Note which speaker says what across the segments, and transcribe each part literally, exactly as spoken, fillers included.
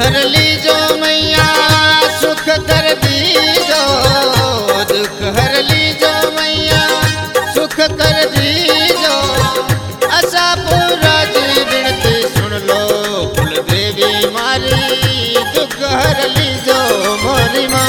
Speaker 1: हर लीजो मैया सुख कर दीजो, दुख हर लीजो मैया सुख कर दीजो। असा पूरा जी विनती सुन लो कुल देवी मारी, दुख हर लीजो मोरी माँ।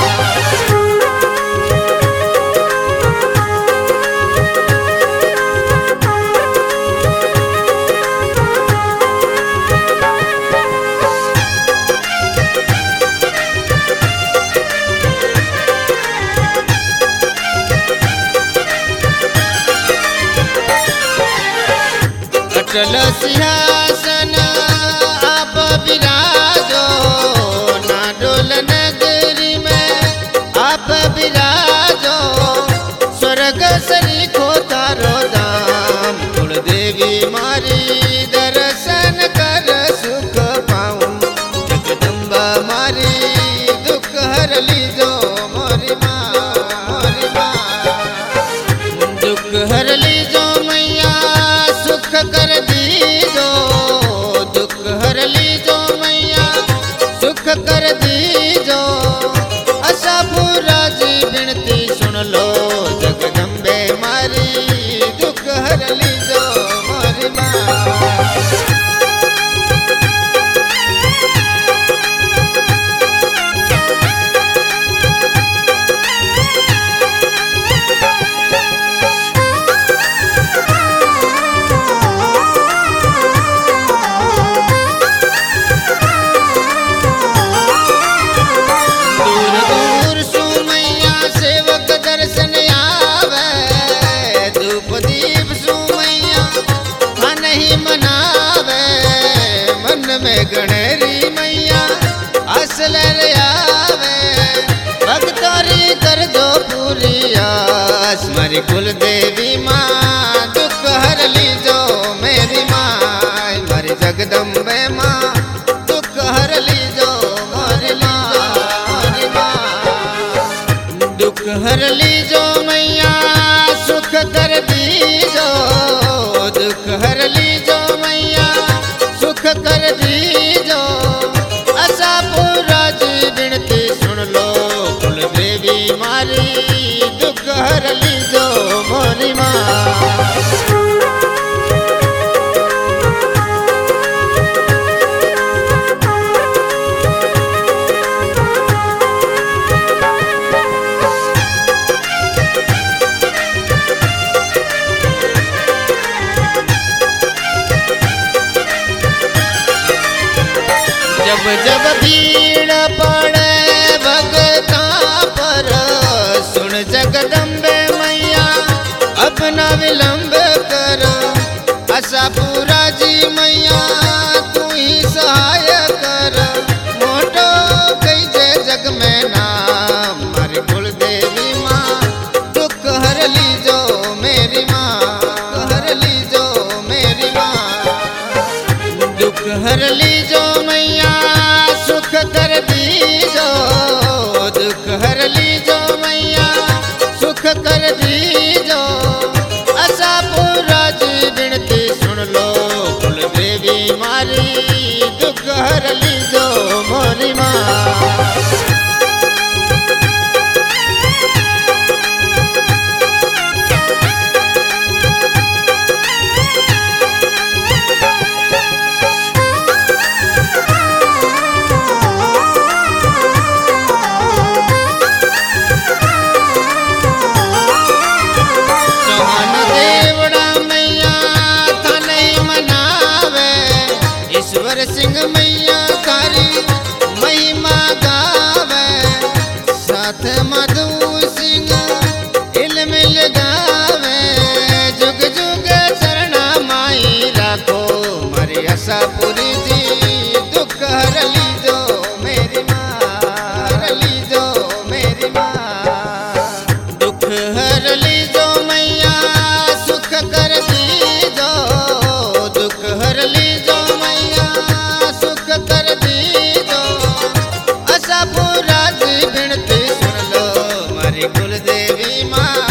Speaker 1: अटल सिंहासन आप विराजो, ना डोल नगरी में आप विराजो। स्वर्ग सरीखो तारो धाम, कुल देवी मारी दर्शन कर सुख पाऊं। जगदम्बा मारी दुख हर लीजो मोरी माँ, मोरी माँ। दुख हर लीजो मैया सुख कर दीजो, दुख हर लीजो मैया सुख कर दीजो। असा पूरा जी विनती सुन लो जगदम्बे मारी, दुख हर लीजो मोरी माँ। दर्शन आवे धूप दीप सुमैया नहीं मनावे। मन में गणेरी मैया असल आवे, भक्तोरी कर दो पूरी आस। मारी कुल देवी माँ दुख हर लीजो मेरी माँ, मारी जगदम्बे माँ दुख हर लीजो मोरी माँ, मोरी माँ। दुख हर लीजो मैया सुख कर दीजो, दुख हर लीजो मैया सुख कर दीजो। असा पूरा जी विनती सुन लो कुल देवी मारी, दुख हर लीजो मोरी माँ। जब जब भीड़ पड़े भगता पर, सुन जगदम्बे मैया अपना विलंब कर। असा पूरा जी मैया तू ही सहाय कर, मोटो कई जे जग में नाम। मारी कुल देवी माँ दुख हर लीजो मेरी माँ, हर लीजो मेरी माँ। दुख हर लीजो मैया सुख कर दीजो, दुख हर लीजो मैया सुख कर दीजो। असा पूरा जी विनती सुन लो कुल देवी मारी, दुख हर लीजो मोरी माँ। ईश्वर सिंह मैया तारी महिमा गावे, साथ मधु सिंह इल्म लगावे। जुग जुग चरणा माई राखो मारी आशा पूरी जी, दुख हर लीजो मेरी माँ, हर लीजो मेरी माँ। दुख हर लीजो मैया सुख कर दीजो, दुख हर लीजो सुख कर दीजो। असा पूरा जी विनती सुन लो मारी कुल देवी माँ।